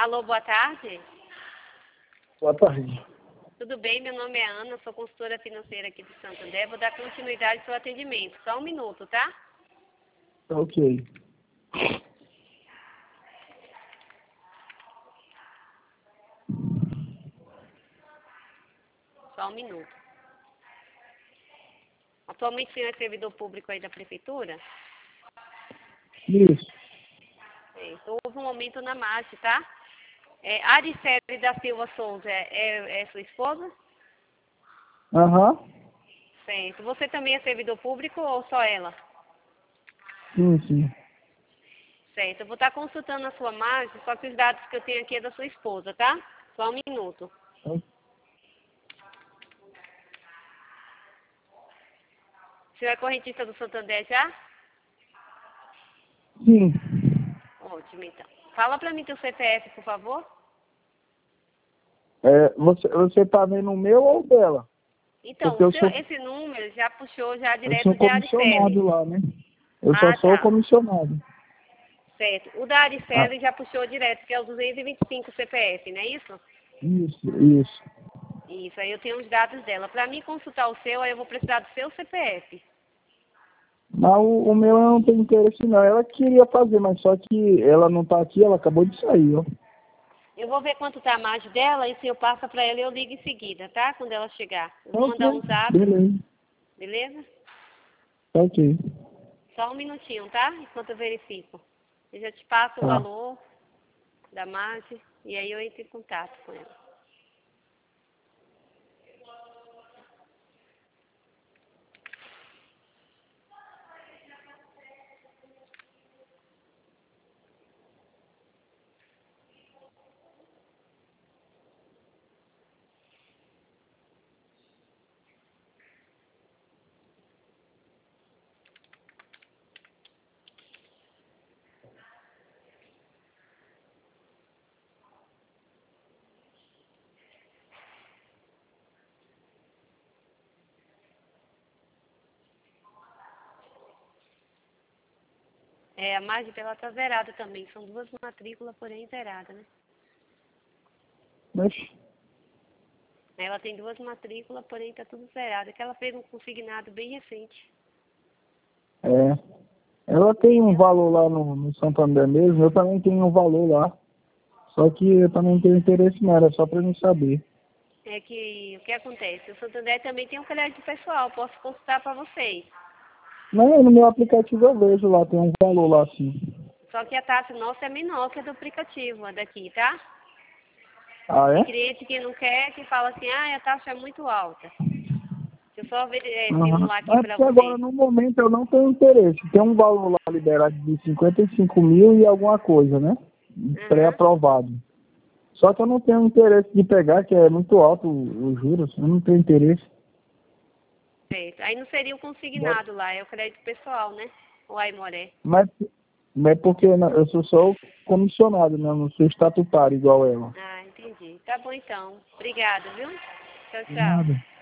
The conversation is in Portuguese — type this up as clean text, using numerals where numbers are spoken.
Alô, boa tarde. Boa tarde. Tudo bem? Meu nome é Ana, sou consultora financeira aqui de Santander. Vou dar continuidade ao seu atendimento. Só um minuto, tá? Tá ok. Só um minuto. Atualmente o senhor é servidor público aí da prefeitura? Isso. Então, houve um aumento na margem, tá? Aricele da Silva Souza é sua esposa? Aham. Certo. Você também é servidor público ou só ela? Sim, sim. Certo. Eu vou estar consultando a sua margem, só que os dados que eu tenho aqui é da sua esposa, tá? Só um minuto. O senhor é correntista do Santander já? Sim. Ótimo, então. Fala pra mim teu CPF, por favor. Você tá vendo o meu ou o dela? Então, Porque esse número já puxou já eu sou direto de Aricele. comissionado lá, né? Eu só Ah, sou tá. comissionado. Certo. O da Ah, Aricele já puxou direto, que é o 225 CPF, não é isso? isso. Isso, aí eu tenho os dados dela. Para mim consultar o seu, aí eu vou precisar do seu CPF. Mas o meu eu não tenho interesse não. Ela queria fazer, mas só que ela não tá aqui, ela acabou de sair, ó. Eu vou ver quanto tá a margem dela e se eu passo para ela, eu ligo em seguida, tá? Quando ela chegar. Eu vou Ok. mandar um zap, Beleza. beleza? Tá ok. Só um minutinho, tá? Enquanto eu verifico. Eu já te passo o Tá. valor da margem e aí eu entro em contato com ela. A margem dela tá zerada também. São duas matrículas, porém zerada, né? Mas, Ela tem duas matrículas, porém tá tudo zerado. Que ela fez um consignado bem recente. ela tem um valor lá no Santander mesmo, eu também tenho um valor lá. Só que eu também tenho interesse nela, só pra mim saber. É que o que acontece? O Santander também tem um crédito pessoal. Posso consultar para vocês. Não, no meu aplicativo eu vejo lá, tem um valor lá sim. Só que a taxa nossa é menor que a do aplicativo, a daqui, tá? Ah, Tem é? cliente que não quer, que fala assim, a taxa é muito alta. Deixa eu só ver, Aham. simular aqui É para porque agora, vocês. no momento, eu não tenho interesse. Tem um valor lá liberado de 55 mil e alguma coisa, né? Aham, Pré-aprovado. Só que eu não tenho interesse de pegar, que é muito alto os juros. Eu não tenho interesse. certo. Aí não seria o consignado lá, é o crédito pessoal, né? O Aimoré. Mas porque eu sou só o comissionado, né? Eu não sou estatutário igual ela. Ah, entendi. Tá bom então. Obrigada, viu? Tchau, De tchau. nada.